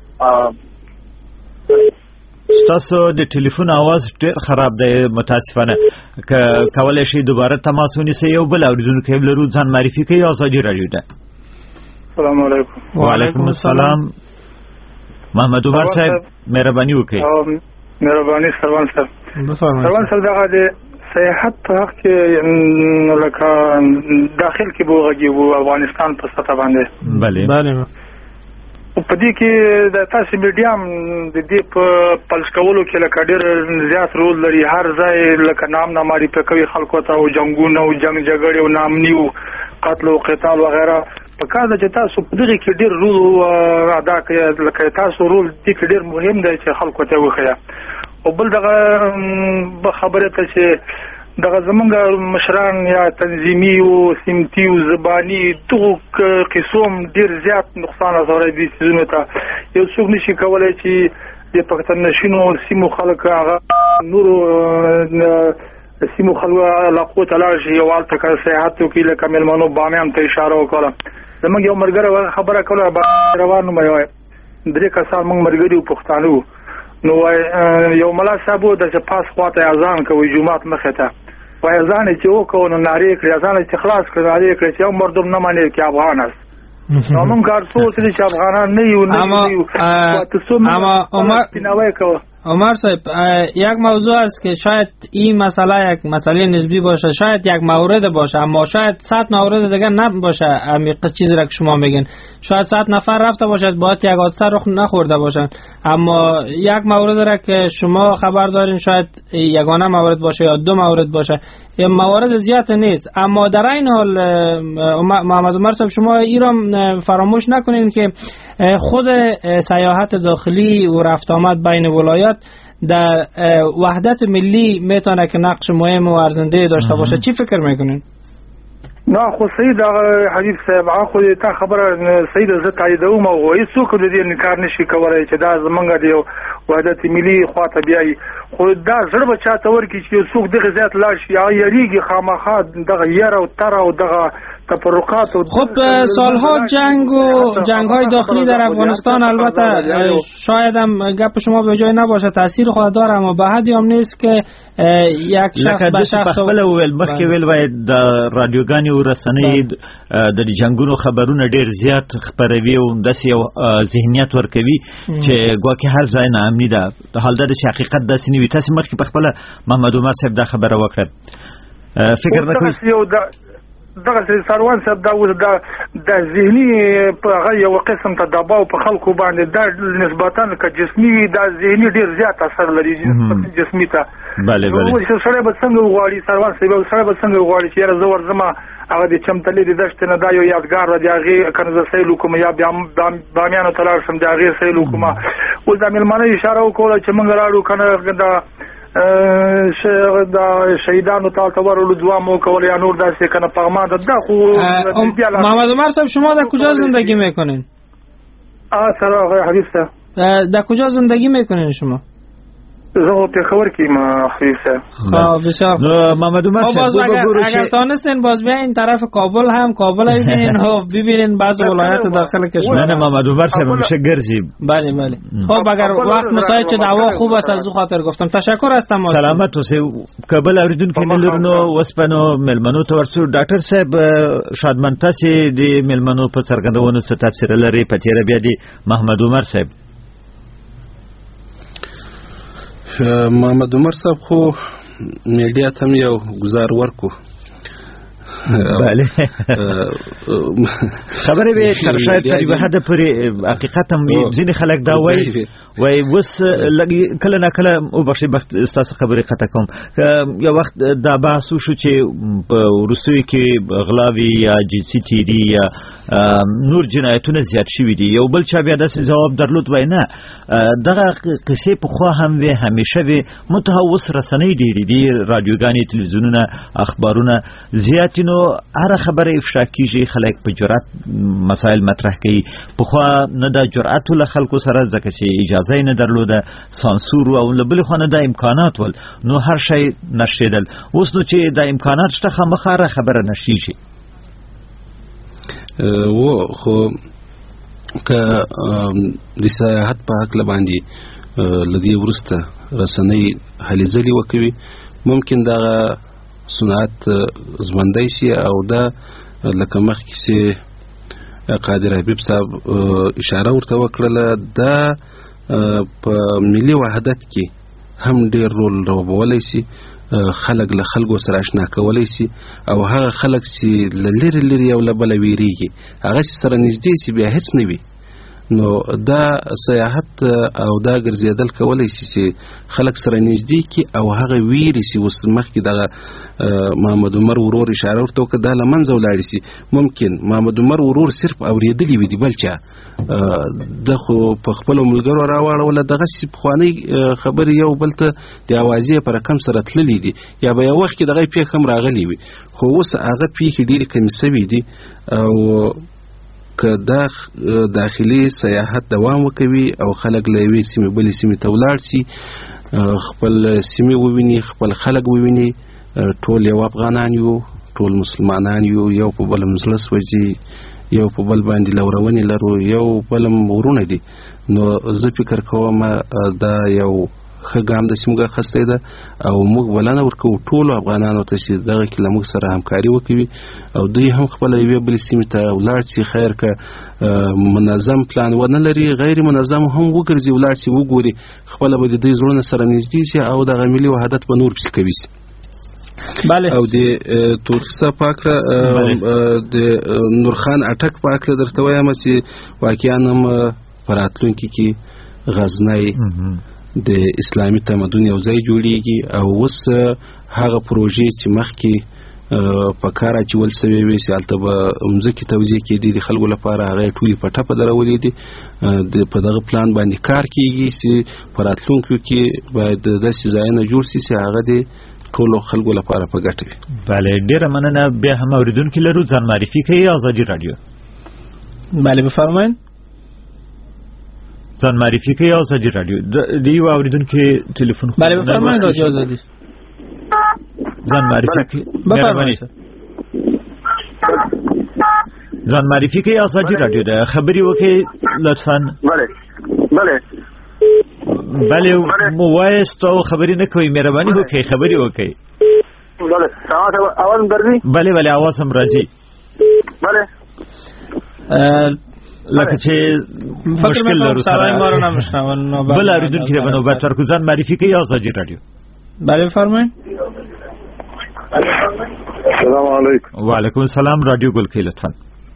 ستاسو د ټلیفون आवाज ډېر خراب دی متاسفانه. کولای شئ دوباره تماس ونیسئ. یو بل اورېدونکی لرو ځان معرفي کوي. آزادي راډیو ده. السلام علیکم. وعلیکم السلام. محمد عمر صاحب مهرباني وکړئ. مهرباني سروان صاحب. سروان صاحب دغه د سیاحت په حق کې لکه داخل کې بوغږي وو افغانستان په سطح باندې. بله بله. په دې کې د تاسو میډیا د دې په پلس کولو کې لکه ډېر زیات رول لري. هر ځای لکه نام ناماری په کوي خلکو ته او جنگونه او جنگ جګړې او نامني او قتل او قتال وغیرہ. په کار ده چې تاسو په دغه کې ډېر رول ادا کوي. لکه تاسو رول دې کې ډېر مهم دی چې خلکو ته وښیه. او بل دغه خبره ته چې دغه زمونږ مشران یا تنظیمي او سمتي او زبانی دغه قسم ډیر زیات نقصان اوري دي سيزونو ته. یو څوک نشي کولای چې د پښتون نشینو سیمو خلک هغه نور سیمو خلک علاقو ته لاړ شي او الته کار سیاحت کوي. لکه ملمنو بامیان ته اشاره وکړه. زمونږ یو مرګره خبره کوله روانو مې وای 3 کسان موږ مرګري پښتانه نو یو ملا صاحب د پاس خواته اذان کوي جمعه مخه ته وای اذان چې وکړو نو ناری کړی اذان چې خلاص کړی ناری کړی چې مردم نه مانی کې افغان است. نو موږ کارڅو چې افغانان نه یو نه یو اما عمر صاحب یک موضوع است که شاید این مسئله یک مسئله نسبی باشه. شاید یک مورد باشه اما شاید 100 مورد دیگه نباشه. عمیق چیزی را که شما میگین شاید 100 نفر رفته باشد باید یک حادثه رخ نخورده باشند اما یک مورد را که شما خبر دارین شاید یگانه مورد باشه یا 2 مورد باشه. این موارد زیاد نیست اما در این حال محمد عمر صاحب شما ایران فراموش نکنین که خود سیاحت داخلی و رفت آمد بین ولایات در وحدت ملی میتونه که نقش مهم و ارزنده داشته باشه. چی فکر میکنین؟ نه خو سید حبیب صاحب خو تا خبره سید زه تاییدوم او هیڅ څوک د دې انکار نشي کولای چې دا زمونږ دی وحدت ملی خواته بیاي. خو دا زړه بچا ته ورکی چې څوک دغه زیات لاړ شي یا یریږي خامخا دغه یره او تر او دغه تفرقات. خب سالها جنگ‌های داخلی در افغانستان البته شاید هم گپ شما به جای نباشه تاثیر خود داره اما به حدی هم نیست که یک شخص به شخص ول مخکې ویل وای د رادیوګانې او رسنۍ د جنگونو خبرونه ډیر زیات خبروي او داسې یو ذهنیت ورکوي چې ګواکې هر ځای نه امني ده. حال دا چې حقیقت داسې نه وي. تاسو مخکې په خپل محمد عمر صاحب دا خبره وکړه. فکر نه کوئ دغه سروان صاحب دا اوس د ذهني په هغه یو قسم ته دباو په خلکو باندې دا نسبتا که جسمي دا ذهني ډیر زیات اثر لري جسمي ته. بله بله. نو سره به څنګه وغواړي سروان صاحب سره به څنګه وغواړي چې زه ورځم هغه د چمتلې د دشت نه دا یو یادګار دی هغه کنه سیلو کوم یا بامیانو تلار سم دا هغه سیلو کوم اوس د ملمنه اشاره وکړه چې موږ راړو کنه دا شهیدانو ته ورولو دعا مو کول یا نور داسې کنه پیغام ده خو محمد عمر صاحب شما در کجا زندگی میکنین؟ سلام آقای حبیب صاحب. در کجا زندگی میکنین شما؟ زه پېښور کې ما حفیظ صاحب. بسیار محمد عمر صاحب اگر تانستین باز بیاین طرف کابل هم کابل ببینین و ببینین بعض ولایات داخل کشور. نه محمد عمر صاحب میشه گرزی. بله بله. خب اگر وقت مساعد شد هوا خوب است از خاطر گفتم تشکر هستم. سلامت اوسئ. کابل اوریدونکو ملرونو وسپنو ملمنو تورسو ډاکټر صاحب شادمن تاسو د ملمنو په څرګندونو څه تفسیر لري په تیر بیا دی محمد عمر صاحب. محمد عمر صاحب خو میډیا ته یو گزار ورکو. بله خبره به تر شاید تر به حد پورې حقیقت هم ځینې خلک دا وایي وس لګي کله نه کله او بخښي بخت استاسو خبره خطا کوم. یو وخت دا بحث شو چې په روسیې کې غلاوی یا جنسي تیری یا نور جنایتونه زیات شوي دي. یو بل چا بیا داسې ځواب درلود وای نه دغه قصې پخوا هم وي همیشه وي متهوس رسنۍ ډېرې دي رادیوګانې تلویزیونونه اخبارونه زیات نو هر خبره افشا کیږي خلک په جرأت مسائل مطرح کوي. پخوا نه دا جرأت له خلکو سره ځکه چې اجازه نه درلوده سانسور او بل خو نه د امکانات ول نو هر شی نشیدل. اوس نو چې د امکانات شته خامخا خبره نشي و خو که د سیاحت په حق باندې لدی ورسته رسنۍ هلي ځلې وکوي ممکن دا صنعت زمندای شي او دا لکه مخکې چې قادر حبیب صاحب اشاره ورته وکړله دا په ملي وحدت کې هم ډېر رول لوبولی شي. خلک له خلکو سره اشنا کولی شي او هغه خلک چې له لرې لرې یو له بله ویریږي هغه چې سره نږدې شي بیا هېڅ نه وي. نو دا سیاحت او دا ګرځېدل کولی شي چې خلک سره نږدې کړي او هغه ویرې شي. اوس مخکې دغه محمد عمر ورور اشاره ورته وکړه دا له منځه ولاړې شي. ممکن محمد عمر ورور صرف اورېدلي وي د بل چا د خو په خپلو ملګرو راواړوله دغسې پخوانۍ خبرې یو بل ته د اوازې په رقم سره تللي دي یا به یو وخت کې دغه پېښه هم راغلی وي خو اوس هغه پېښې ډېرې کمې سوي دي. او که دا داخلي سیاحت دوام وکوي او خلک له یوې سیمې بلې سیمې ته ولاړ شي خپل سیمې وویني خپل خلک وویني ټول یو افغانان یو ټول مسلمانان یو په بل مجلس وځي یو په بل باندې لورونې لرو یو بل ورونه دي. نو زه فکر کوم دا یو ښه ګام د سیمه اخیستی ده او موږ بلنه ورکوو ټولو افغانانو ته چې دغه کې له موږ سره همکاري وکوي او دوی هم خپله یوې بلې سیمې ته ولاړ شي. خیر که منظم پلان ونه لري غیر منظم هم وګرځي ولاړ شي وګوري خپله به د دوی زړونه سره نږدې شي او دغه ملي وحدت به نور پسې کوي شي. بله او د تورخیصه پاکله د نورخان اټک پاکله درته وایم چې واقعا هم په راتلونکي کې غزنی د اسلامي تمدن یو ځای جوړیږي او اوس هغه پروژې چې مخکې په کار اچول سوی وي چې هلته به مځکې توزیع کېدي د خلکو لپاره هغه ټولې په ټپه درولې دي په دغه پلان باندې کار کېږي چې په راتلونکو کې باید داسې ځایونه جوړ شي چې هغه د ټولو خلکو لپاره په ګټه وي. بله ډېره مننه. بیا هم اورېدونکي لرو ځان معرفي کوي ازادي راډیو. بله بفرمایئ. ځان معرفي کوي ازادي راډیو د یو اورېدونکي ټلیفون. بله بفرمایئ رادیو ازادي. ځان معرفي کوي بفرمایئ. ځان معرفي کوي ازادي راډیو ده خبري وکړئ لطفا. بله بله بله مو وایست او خبري نه کوي مهرباني وکړئ خبري وکړئ. بله आवाज درځي. بله بله आवाज هم راځي. بله لکه چې مشکل لرو سره بل اورېدونکي به نوبت ورکړو. ځان معرفي کوي ازادي راډیو. بله بفرمایئ. السلام علیکم. وعلیکم السلام. راډیو ګل کې لطفا.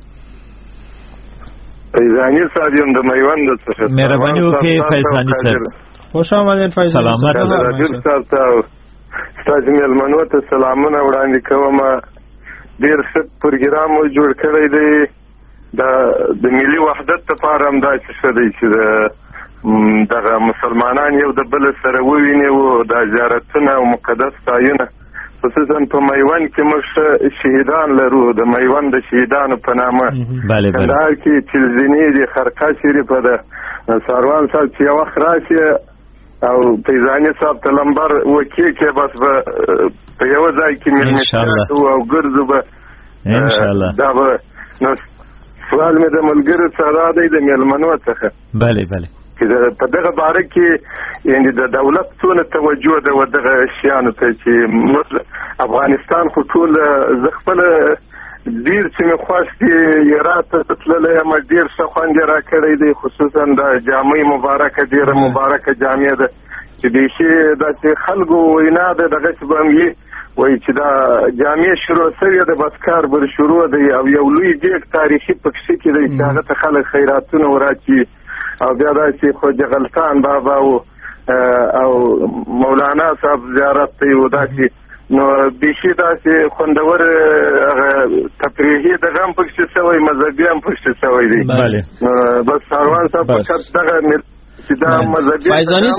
فیضانی صاحب یم د میوند څخه. مهرباني وکړئ فیضانی صاحب. خوش آمدید فیضانی. سلامت. راډیو صاحب ته ستاسو مېلمنو ته سلامونه وړاندې کوم. ډېر ښه پروګرام جوړ کړی دی د ملي وحدت لپاره هم داسې ښه دی چې دغه مسلمانان یو د بل سره وویني او د زیارتونه او مقدس ځایونه خصوصا په میوند کې موږ شهیدان لرو د میوند د شهیدانو په نامه کندهار کې چلزیني د خرقه شریفه ده ساروان صاحب چې یو وخت راشي او فیضاني صاحب ته لمبر وکي کې بس په یو ځای کې ملمستیا او ګرځو به ان شاء الله. دا به نو سوال مې د ملګرو سره دی د میلمنو څخه. بله بله. چې په دغه باره کې یعنې د دولت څونه توجه ده و دغه شیانو ته چې افغانستان خو ټول زه خپله ډېر چې مې خوښ دي هرات ته تللی یم ډېر ښه خوند یې راکړی دی خصوصا د جامې مبارکه ډېره مبارکه جامې ده چې بیخي داسې خلکو وینا ده دغسې به هم وي وایي چې دا جامې شروع شوې ده بس کار بر شروع دی او یو لوی دیګ تاریخي پکښې کې دی چې هغه ته خلک خیراتونه وراچي او بیا داسې خواجه غلطان بابا او مولانا صاحب زیارت دی و داسې نو بیخي داسې خوندور تفریحي دغه هم پکښې شوی مذهبي هم پکښې شوی دی. بس ساروان صاحب فقط دغه چې دا مذهبي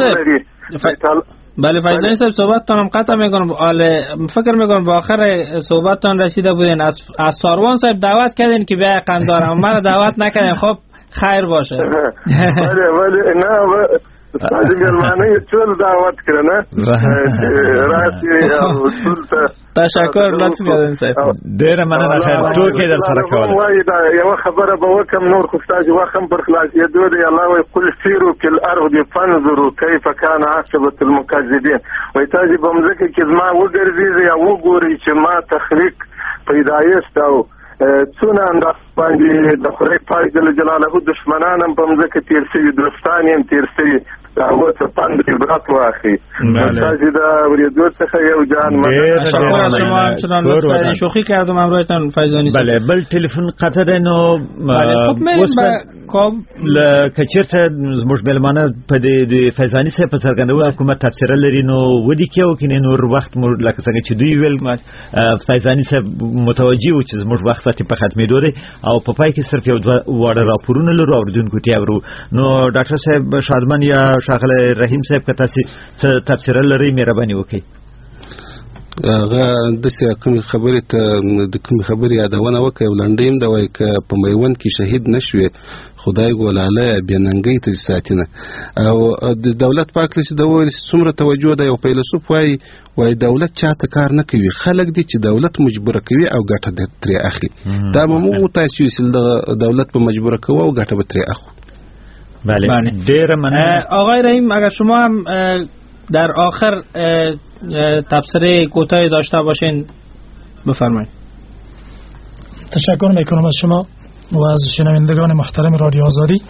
بله فیضانی صاحب صحبتتان هم قطع میکنم. فکر میکنم به آخر صحبتتان رسیده بودین از ساروان صاحب دعوت کردین که بیا قندار اما من دعوت نکردین. خب خیر باشه. ولی نه استاد میلمانه ټول دعوت کړنه راشي او ټول ته تشکر لطف کردین صاحب. ډیره مننه خیر ټوکې در سره کوله. وای دا یو خبره به وکم نور خو استاد وخم پر خلاصېدو دی. الله وای قل سیروا فی الارض فانظروا کیف کان عاقبة المکذبین. وای تاسو په مځکه کې زما وګرځئ یا وګورئ چې ما تخلیق پیدایش او څونه انداز باندې د خدای پاک جل جلاله دشمنان هم په مځکه تېر شوي دوستان یې هم تېر شوي هغو څه پند عبرت واخلي. تاسې د اورېدو څخه یو جان تشکر از شما همچنان لطف کردین. شوخی کردم همراهتان فیضانی صاحب. بله بل تلفن قطع دی نو اوس که چېرته زموږ مېلمانه په د فیضاني صاحب په څرګندولو حکومت تبصره لري نو ودې کې او کنې نور وخت مو لکه څنګه چې دوی ویل فیضاني صاحب متوجه و چې زموږ وخت ساتي په ختمېدو دی او په پای کې صرف یو دوه واړه راپورونه لرو اورېدونکو ته اورو. نو ډاکټر صاحب شادمن یا ښاغلی رحیم صاحب که تاسې څه تبصره لرئ مهرباني وکړئ. هغه داسې کومې خبرې ته د کومې خبرې یادونه وکړئ او لنډۍ هم ده وایي که په میوند کې شهید نه شوې خدای ګولاله بې ننګۍ ته ساتینه. او د دولت په هکله چې د وویل څومره توجه ده یو فیلسوف وایي دولت چاته کار نه کوي خلک دي چې دولت مجبوره کوي او ګټه ترې اخلي. دا به موږ وتاسو چې دولت به مجبوره کوو او ګټه به ترې اخلو. بله ډیره مننه. آقای رحیم اگر شما هم در آخر تبصره کوتاهی داشته باشین بفرمایید. تشکر میکنم از شما و از شنوندگان محترم رادیو آزادی.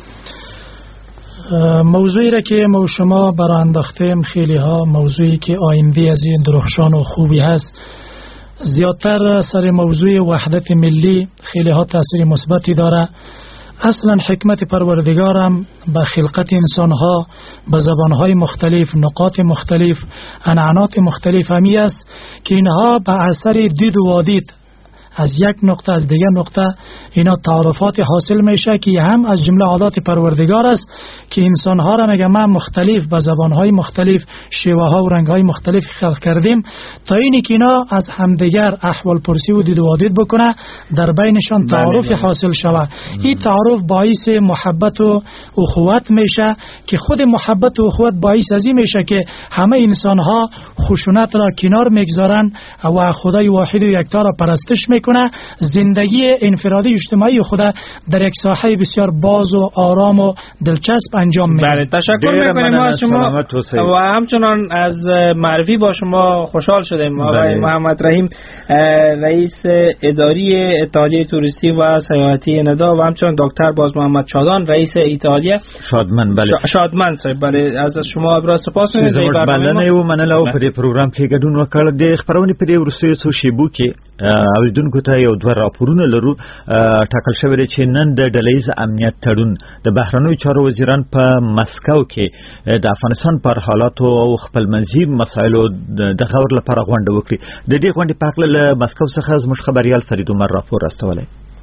موضوعی را که ما شما برای انداختیم خیلی ها موضوعی که آینده از این درخشان و خوبی هست. زیادتر سر موضوع وحدت ملی خیلی ها تاثیر مثبتی داره. اصلا حکمت پروردگارم به خلقت انسانها به زبانهای مختلف نقاط مختلف عنعنات مختلف همی است که اینها به اثر دید و وادید از یک نقطه از دیگر نقطه اینا تعارفات حاصل میشه که هم از جمله عادات پروردگار است که انسانها را میگه ما مختلف به زبانهای مختلف شیوه ها و رنگ های مختلف خلق کردیم تا اینی که اینا از همدیگر احوال پرسی و دید و وادید بکنه در بینشان تعارف حاصل شود. این تعارف باعث محبت و اخوت میشه که خود محبت و اخوت باعث از این میشه که همه انسانها خشونت را کنار میگذارن و خدای واحد و یکتا را پرستش میکنه. زندگی انفرادی اجتماعی خود در یک ساحه بسیار باز و آرام و دلچسب انجام میده. بله تشکر میکنیم از شما و همچنان از معرفی با شما خوشحال شدیم. آقای محمد رحیم رئیس اداری اتحادیه توریستی و سیاحتی ندا و همچنان دکتر باز محمد شادان رئیس اتحادیه شادمن. بله شادمن صاحب بله از شما ابراز سپاس می‌کنم. زموږ بلنه و منله په دې پروګرام کې ګډون وکړ. د خبرونه په دې ورسې څو شیبو کې اوریدونکو ته یو دوه راپورونه لرو. ټاکل شوی دی چې نن د ډلهییز امنیت تړون د بهرنیو چارو وزیران په مسکو کې د افغانستان پر حالاتو او خپلمنځي مسایلو د غور لپاره غونډه وکړي. د دې غونډې په هکله له مسکو څخه زموږ خبریال فرید عمر راپور راستولی.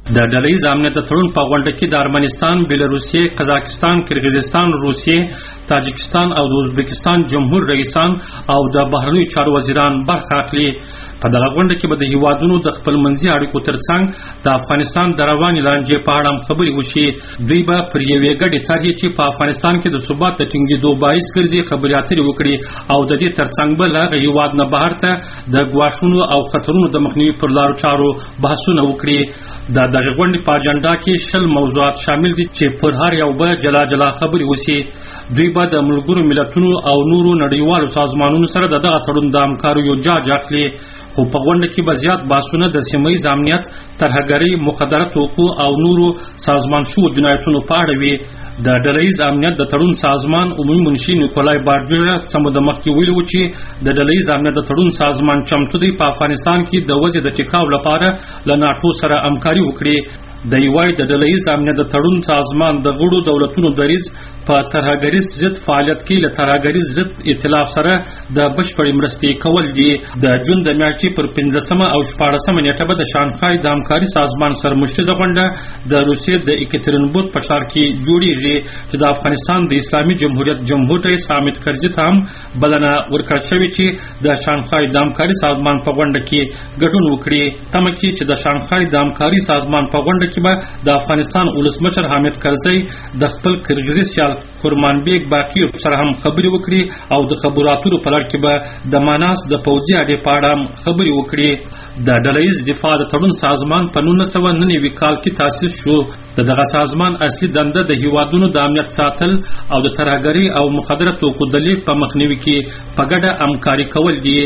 د ډلهیز امنیت تړون په غونډه کې د ارمنستان، بېلاروسیې، قزاقستان، کرغیزستان، روسیې، تاجکستان او د ازبکستان جمهور رئیسان او د بهرنیو چارو وزیران برخه اخلي. په دغه غونډه کې به د هیوادونو د خپلمنځي اړیکو ترڅنګ د افغانستان د روانې لانجې په اړه خبرې وشي. دوی به پر یوې ګډې طرحې چې په افغانستان کې د ثبات د ټینګېدو باعث ګرځي خبرې اترې وکړي او د دې ترڅنګ به له هغه هیواد نه بهر ته د ګواښونو او خطرونو د مخنیوي پر لارو چارو بحثونه وکړي. د دغه غونډې په اجنډا کې 20 موضوعات شامل دي چې پر هر یو به جلا جلا خبرې وشي. دوی به د ملګرو ملتونو او نورو نړیوالو سازمانونو سره دغه تړون د همکاریو جاج اخلي. خو په غونډه کې به زیات بحثونه د سیمه ییز امنیت، ترهګرۍ، مخدره توکو او نورو سازمان شوو جنایتونو په اړه وي. د ډلهیز امنیت د تړون سازمان عمومي منشي نیکولای بارجر څه د مخکې ویلي و چې د ډلهیز امنیت د تړون سازمان چمتو دی په افغانستان کې د وضع د ټیکاو لپاره له ناټو سره همکاري وکړي. د یوای د ډلهیز امنیت د تړون سازمان د غړو دولتونو دریځ په ترهګریز ضد فعالیت کې له ترهګریز ضد ائتلاف سره د بشپړې مرستې کول دي. د جون د میاشتې پر 15 او 14 نیټه به د شانګهای د همکاري سازمان سرمشرزه غونډه د روسیې د ایکاترینبورګ په ښار کې جوړیږي چې د افغانستان د اسلامي جمهوریت جمهور رئیس حامد کرزي ته هم بلنه ورکړل شوې چې د شانګهای د همکاري سازمان په غونډه کې ګډون وکړي. تمه کې چې د شانګهای د همکاري سازمان په غونډه کې به د افغانستان ولسمشر حامد کرزي د خپل کرغیزي سیال فرمانبیګ باقیوف سره هم خبرې وکړي او د خبرو اترو په لړ کې به د ماناس د پوځي اډې په اړه خبرې وکړي. د ډلهیز دفاع د تړون سازمان په 1999 کال کې تاسیس شو. دغه سازمان اصلي دنده د هیوادونو د امنیت ساتل او د ترهګرۍ او مخدره توکو د لیږد په مخنیوي کې په ګډه همکاري کول دي.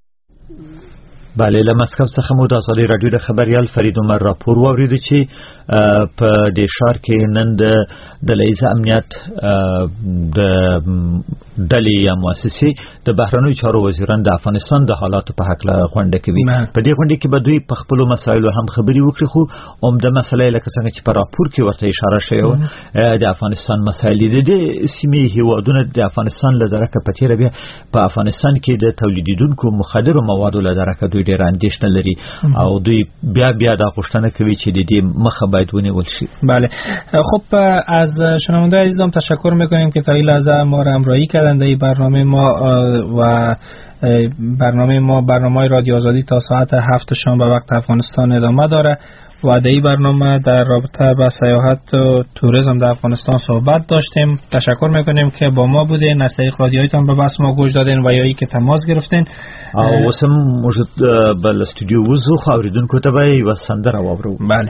بله، له مسکو څخه مو د ازادي راډیو د خبريال فرید عمر راپور واورید چې په دې ښار کې نن د ډلهیز امنیت د ډلې یا مؤسسې د بهرنیو چارو وزیران د افغانستان د حالاتو په حق له غونډه کوي. په دې غونډه کې به دوی په خپل مسایلو هم خبري وکړي، خو عمده مسله لکه څنګه چې په راپور کې ورته اشاره شوی د افغانستان مسایل دي. د سیمې هیوادونو د افغانستان له درکه په تیر بیا په افغانستان کې د تولیدونکو مخدرو موادو له درکه دوی ډېر اندېښنه لري او دوی بیا دا غوښتنه کوي چې د دې مخه باید ونیول شي. بله، خب از شنونده عزیزم تشکر میکنیم که تا این لحظه ما را همراهی کردند. این برنامه ما برنامه رادیو آزادی تا ساعت 7 شام به وقت افغانستان ادامه داره و در این برنامه در رابطه با سیاحت و توریسم در افغانستان صحبت داشتیم. تشکر میکنیم که با ما بودین، از طریق رادیویتان به بس ما گوش دادین و یا ای که تماس گرفتین. او وسم موجود بل استودیو وزو خاوریدونکو ته به یو سندره واورو. بله.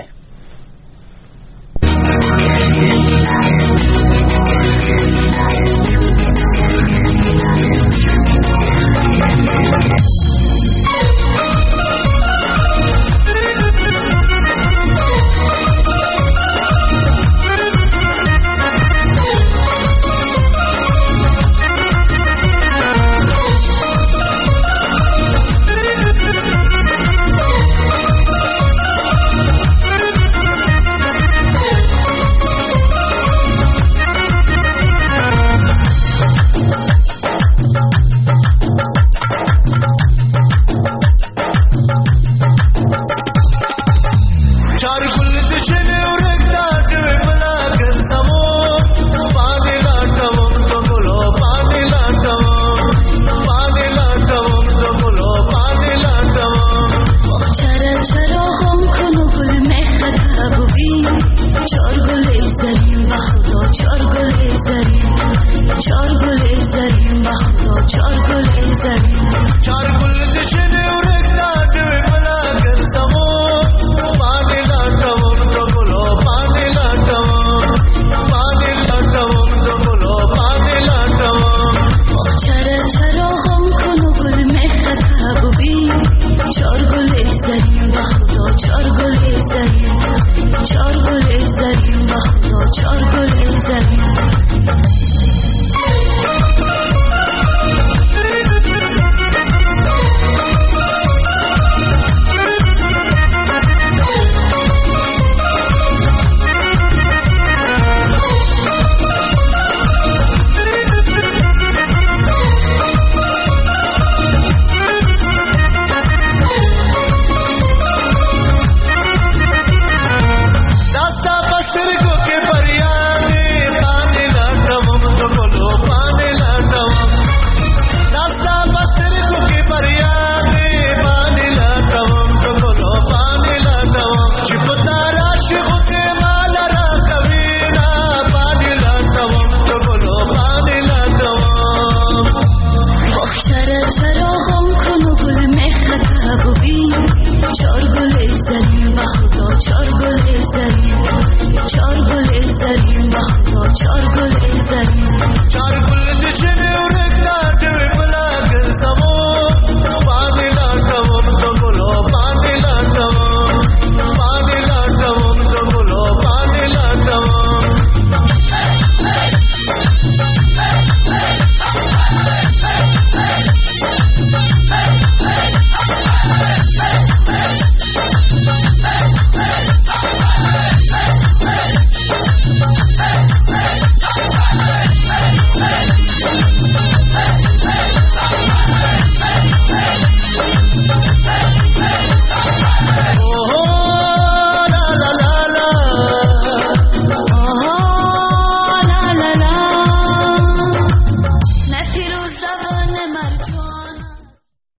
چراغان کن و گل مهرت و بین چار گل زرین و خدا چار گل زرین چار گل زرین و خدا چار گل زرین